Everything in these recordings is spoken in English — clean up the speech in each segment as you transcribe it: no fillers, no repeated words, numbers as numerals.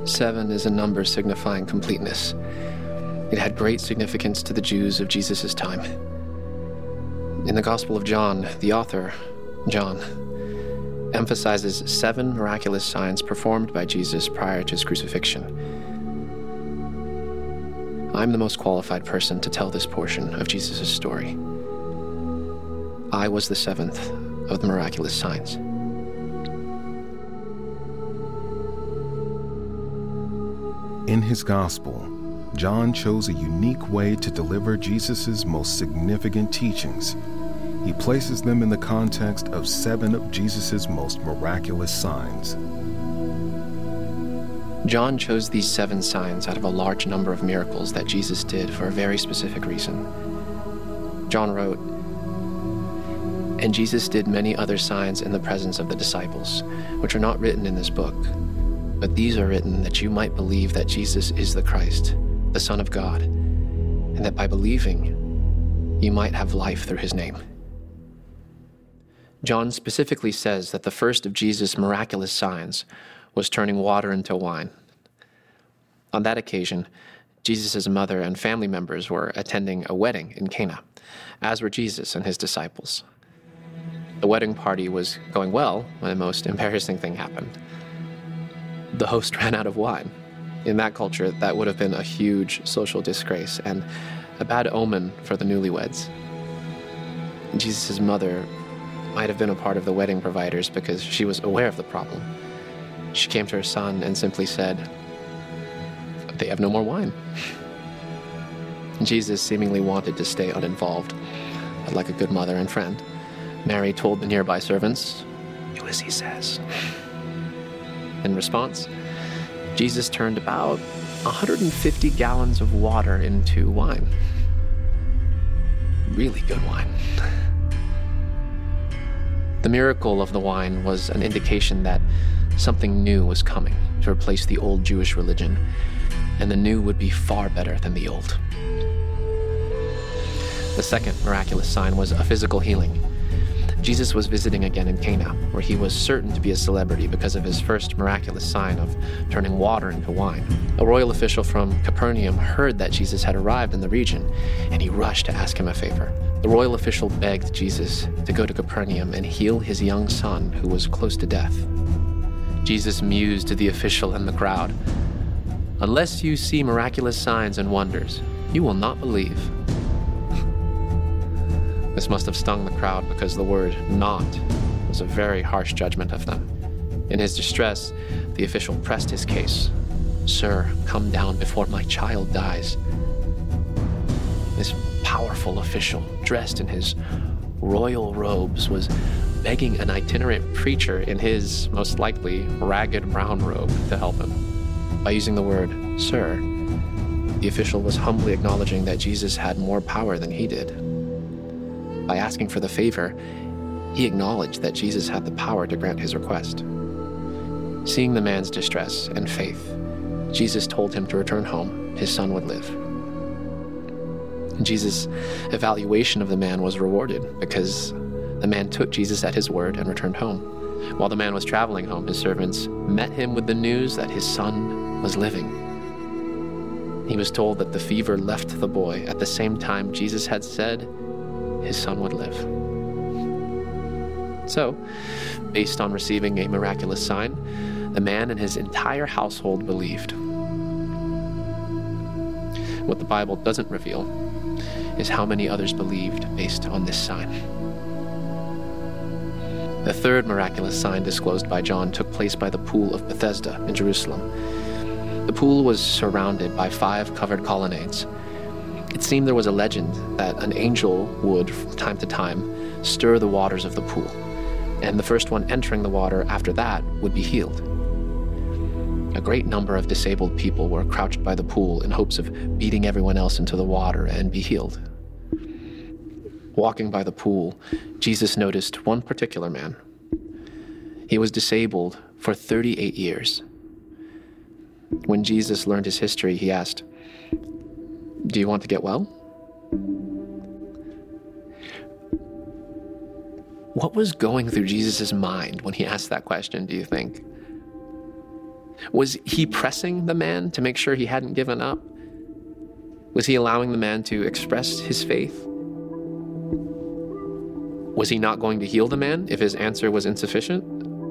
7 is a number signifying completeness. It had great significance to the Jews of Jesus' time. In the Gospel of John, the author, John, emphasizes 7 miraculous signs performed by Jesus prior to his crucifixion. I'm the most qualified person to tell this portion of Jesus' story. I was the 7th of the miraculous signs. In his gospel, John chose a unique way to deliver Jesus' most significant teachings. He places them in the context of 7 of Jesus' most miraculous signs. John chose these 7 signs out of a large number of miracles that Jesus did for a very specific reason. John wrote, "And Jesus did many other signs in the presence of the disciples, which are not written in this book. But these are written that you might believe that Jesus is the Christ, the Son of God, and that by believing, you might have life through his name." John specifically says that the first of Jesus' miraculous signs was turning water into wine. On that occasion, Jesus' mother and family members were attending a wedding in Cana, as were Jesus and his disciples. The wedding party was going well when the most embarrassing thing happened. The host ran out of wine. In that culture, that would have been a huge social disgrace and a bad omen for the newlyweds. Jesus' mother might have been a part of the wedding providers because she was aware of the problem. She came to her son and simply said, "They have no more wine." Jesus seemingly wanted to stay uninvolved, but like a good mother and friend, Mary told the nearby servants, "Do as he says." In response, Jesus turned about 150 gallons of water into wine. Really good wine. The miracle of the wine was an indication that something new was coming to replace the old Jewish religion, and the new would be far better than the old. The second miraculous sign was a physical healing. Jesus was visiting again in Cana, where he was certain to be a celebrity because of his first miraculous sign of turning water into wine. A royal official from Capernaum heard that Jesus had arrived in the region, and he rushed to ask him a favor. The royal official begged Jesus to go to Capernaum and heal his young son, who was close to death. Jesus mused to the official and the crowd, "Unless you see miraculous signs and wonders, you will not believe." This must have stung the crowd because the word "not" was a very harsh judgment of them. In his distress, the official pressed his case. "Sir, come down before my child dies." This powerful official, dressed in his royal robes, was begging an itinerant preacher in his, most likely, ragged brown robe to help him. By using the word "sir," the official was humbly acknowledging that Jesus had more power than he did. By asking for the favor, he acknowledged that Jesus had the power to grant his request. Seeing the man's distress and faith, Jesus told him to return home. His son would live. Jesus' evaluation of the man was rewarded because the man took Jesus at his word and returned home. While the man was traveling home, his servants met him with the news that his son was living. He was told that the fever left the boy at the same time Jesus had said his son would live. So, based on receiving a miraculous sign, the man and his entire household believed. What the Bible doesn't reveal is how many others believed based on this sign. The third miraculous sign disclosed by John took place by the pool of Bethesda in Jerusalem. The pool was surrounded by 5 covered colonnades. It seemed there was a legend that an angel would, from time to time, stir the waters of the pool, and the first one entering the water after that would be healed. A great number of disabled people were crouched by the pool in hopes of beating everyone else into the water and be healed. Walking by the pool, Jesus noticed one particular man. He was disabled for 38 years. When Jesus learned his history, he asked, "Do you want to get well?" What was going through Jesus' mind when he asked that question, do you think? Was he pressing the man to make sure he hadn't given up? Was he allowing the man to express his faith? Was he not going to heal the man if his answer was insufficient?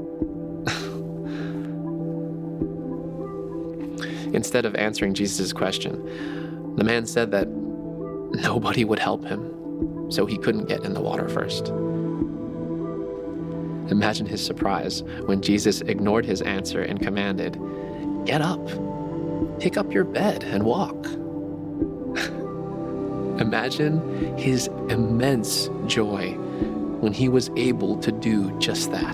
Instead of answering Jesus' question, the man said that nobody would help him, so he couldn't get in the water first. Imagine his surprise when Jesus ignored his answer and commanded, "Get up, pick up your bed and walk." Imagine his immense joy when he was able to do just that.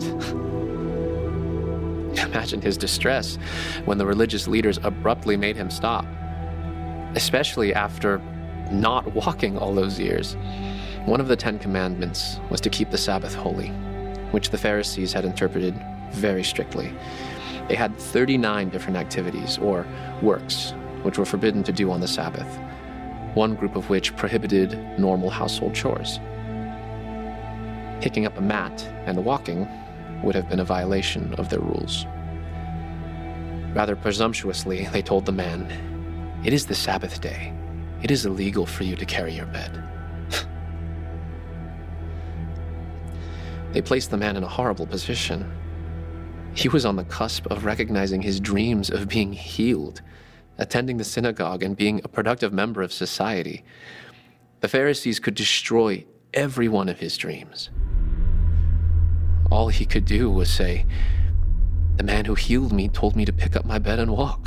Imagine his distress when the religious leaders abruptly made him stop, especially after not walking all those years. One of the 10 Commandments was to keep the Sabbath holy, which the Pharisees had interpreted very strictly. They had 39 different activities or works which were forbidden to do on the Sabbath, one group of which prohibited normal household chores. Picking up a mat and walking would have been a violation of their rules. Rather presumptuously, they told the man, "It is the Sabbath day. It is illegal for you to carry your bed." They placed the man in a horrible position. He was on the cusp of recognizing his dreams of being healed, attending the synagogue, and being a productive member of society. The Pharisees could destroy every one of his dreams. All he could do was say, "The man who healed me told me to pick up my bed and walk."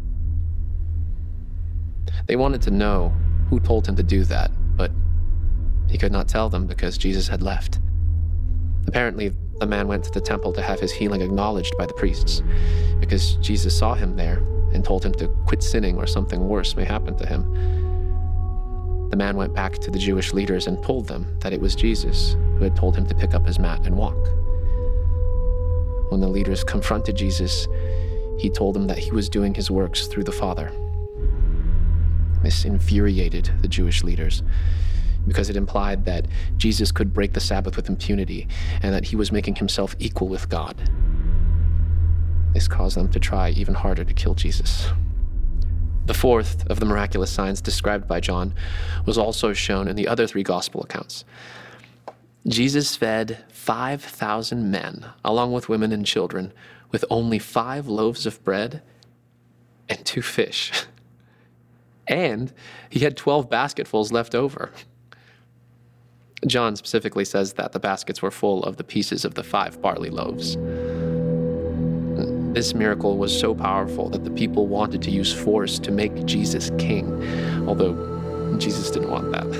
They wanted to know who told him to do that, but he could not tell them because Jesus had left. Apparently, the man went to the temple to have his healing acknowledged by the priests because Jesus saw him there and told him to quit sinning or something worse may happen to him. The man went back to the Jewish leaders and told them that it was Jesus who had told him to pick up his mat and walk. When the leaders confronted Jesus, he told them that he was doing his works through the Father. This infuriated the Jewish leaders because it implied that Jesus could break the Sabbath with impunity and that he was making himself equal with God. This caused them to try even harder to kill Jesus. The fourth of the miraculous signs described by John was also shown in the other 3 gospel accounts. Jesus fed 5,000 men, along with women and children, with only 5 loaves of bread and 2 fish. And he had 12 basketfuls left over. John specifically says that the baskets were full of the pieces of the 5 barley loaves. This miracle was so powerful that the people wanted to use force to make Jesus king, although Jesus didn't want that.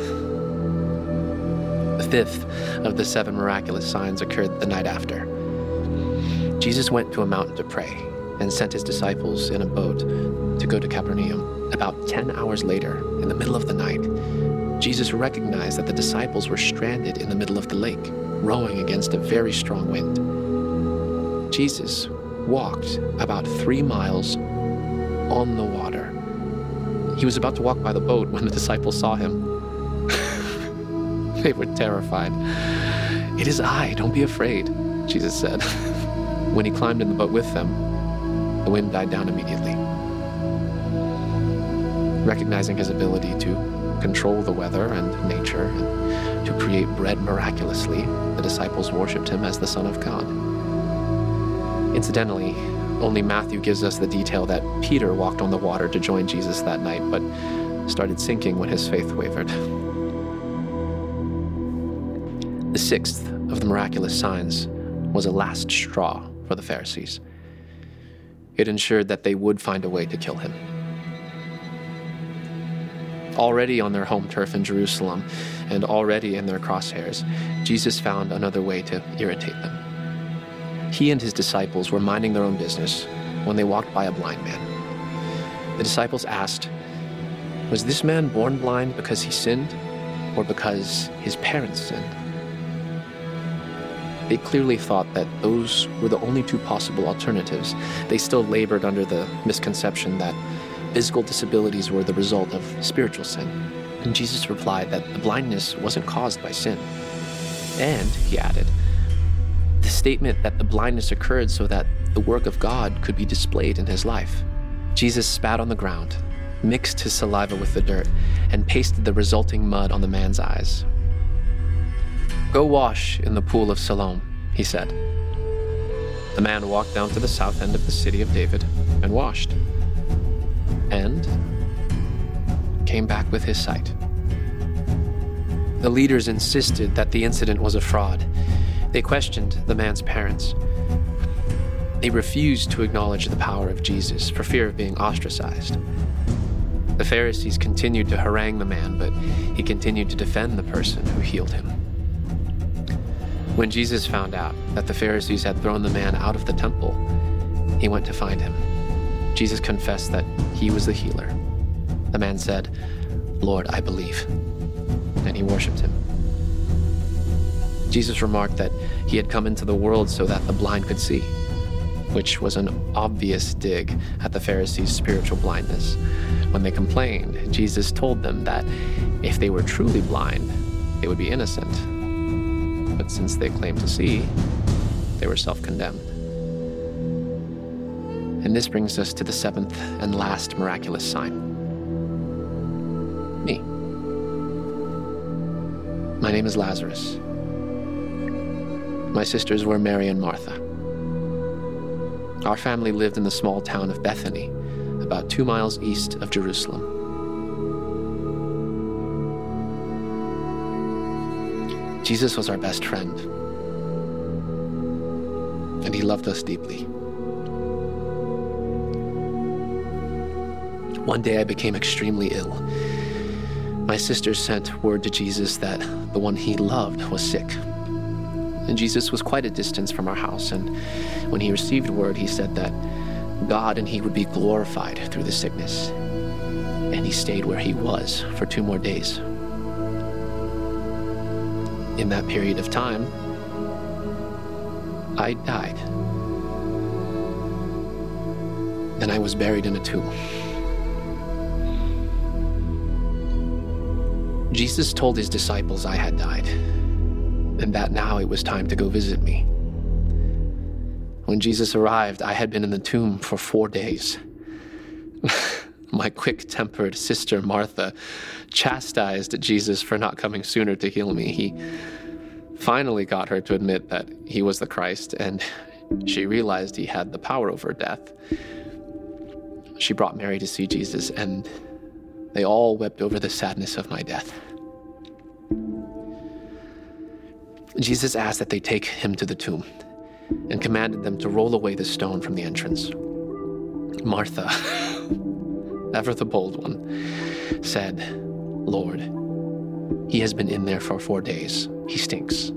The 5th of the 7 miraculous signs occurred the night after. Jesus went to a mountain to pray and sent his disciples in a boat to go to Capernaum. About 10 hours later, in the middle of the night, Jesus recognized that the disciples were stranded in the middle of the lake, rowing against a very strong wind. Jesus walked about 3 miles on the water. He was about to walk by the boat when the disciples saw him. They were terrified. "It is I, don't be afraid," Jesus said. When he climbed in the boat with them, the wind died down immediately. Recognizing his ability to control the weather and nature and to create bread miraculously, the disciples worshipped him as the Son of God. Incidentally, only Matthew gives us the detail that Peter walked on the water to join Jesus that night, but started sinking when his faith wavered. The 6th of the miraculous signs was a last straw for the Pharisees. It ensured that they would find a way to kill him. Already on their home turf in Jerusalem and already in their crosshairs, Jesus found another way to irritate them. He and his disciples were minding their own business when they walked by a blind man. The disciples asked, "Was this man born blind because he sinned or because his parents sinned?" They clearly thought that those were the only 2 possible alternatives. They still labored under the misconception that physical disabilities were the result of spiritual sin. And Jesus replied that the blindness wasn't caused by sin. And, he added, the statement that the blindness occurred so that the work of God could be displayed in his life. Jesus spat on the ground, mixed his saliva with the dirt, and pasted the resulting mud on the man's eyes. "Go wash in the pool of Siloam," he said. The man walked down to the south end of the city of David and washed, and came back with his sight. The leaders insisted that the incident was a fraud. They questioned the man's parents. They refused to acknowledge the power of Jesus for fear of being ostracized. The Pharisees continued to harangue the man, but he continued to defend the person who healed him. When Jesus found out that the Pharisees had thrown the man out of the temple, he went to find him. Jesus confessed that he was the healer. The man said, "Lord, I believe," and he worshipped him. Jesus remarked that he had come into the world so that the blind could see, which was an obvious dig at the Pharisees' spiritual blindness. When they complained, Jesus told them that if they were truly blind, they would be innocent. But since they claimed to see, they were self-condemned. And this brings us to the seventh and last miraculous sign. Me. My name is Lazarus. My sisters were Mary and Martha. Our family lived in the small town of Bethany, about 2 miles east of Jerusalem. Jesus was our best friend, and he loved us deeply. One day I became extremely ill. My sisters sent word to Jesus that the one he loved was sick. And Jesus was quite a distance from our house, and when he received word, he said that God and he would be glorified through the sickness. And he stayed where he was for 2 more days. In that period of time, I died. Then I was buried in a tomb. Jesus told his disciples I had died, and that now it was time to go visit me. When Jesus arrived, I had been in the tomb for 4 days. My quick-tempered sister Martha chastised Jesus for not coming sooner to heal me. He finally got her to admit that he was the Christ, and she realized he had the power over death. She brought Mary to see Jesus, and they all wept over the sadness of my death. Jesus asked that they take him to the tomb and commanded them to roll away the stone from the entrance. Martha, ever the bold one, said, "Lord, he has been in there for 4 days. He stinks."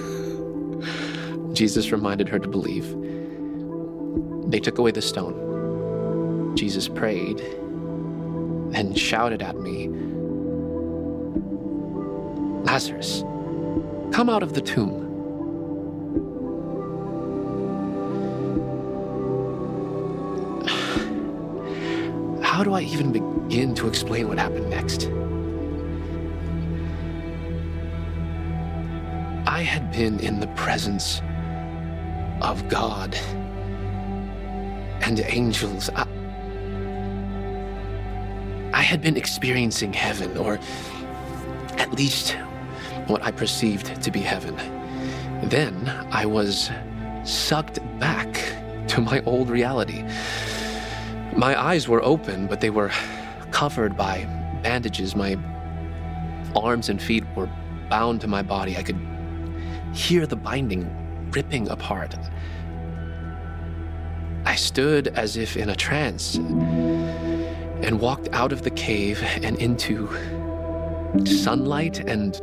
Jesus reminded her to believe. They took away the stone. Jesus prayed, then shouted at me, "Lazarus, come out of the tomb." How do I even begin to explain what happened next? I had been in the presence of God and angels. I had been experiencing heaven, or at least what I perceived to be heaven. Then I was sucked back to my old reality. My eyes were open, but they were covered by bandages. My arms and feet were bound to my body. I could hear the binding ripping apart. I stood as if in a trance and walked out of the cave and into sunlight and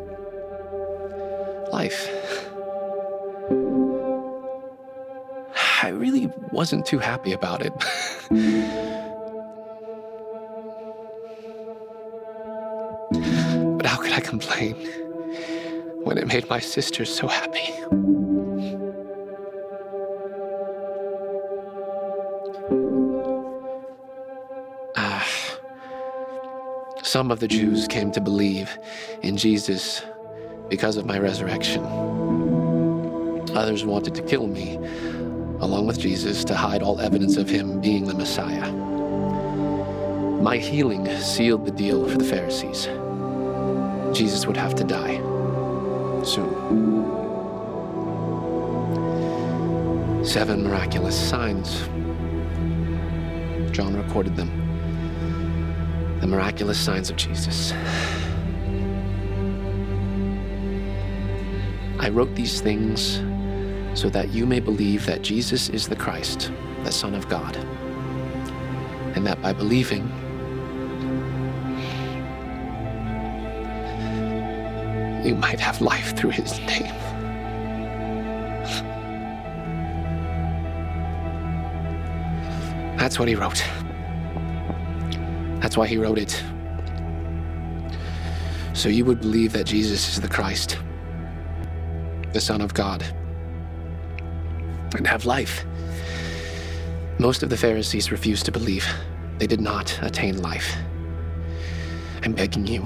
life. I really wasn't too happy about it. But how could I complain when it made my sisters so happy? Some of the Jews came to believe in Jesus because of my resurrection. Others wanted to kill me, along with Jesus, to hide all evidence of him being the Messiah. My healing sealed the deal for the Pharisees. Jesus would have to die soon. 7 miraculous signs. John recorded them. The miraculous signs of Jesus. I wrote these things so that you may believe that Jesus is the Christ, the Son of God, and that by believing, you might have life through his name. That's what he wrote. That's why he wrote it. So you would believe that Jesus is the Christ, the Son of God, and have life. Most of the Pharisees refused to believe. They did not attain life. I'm begging you,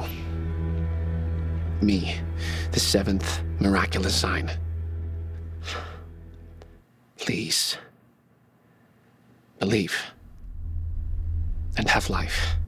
me, the 7th miraculous sign, please believe and have life.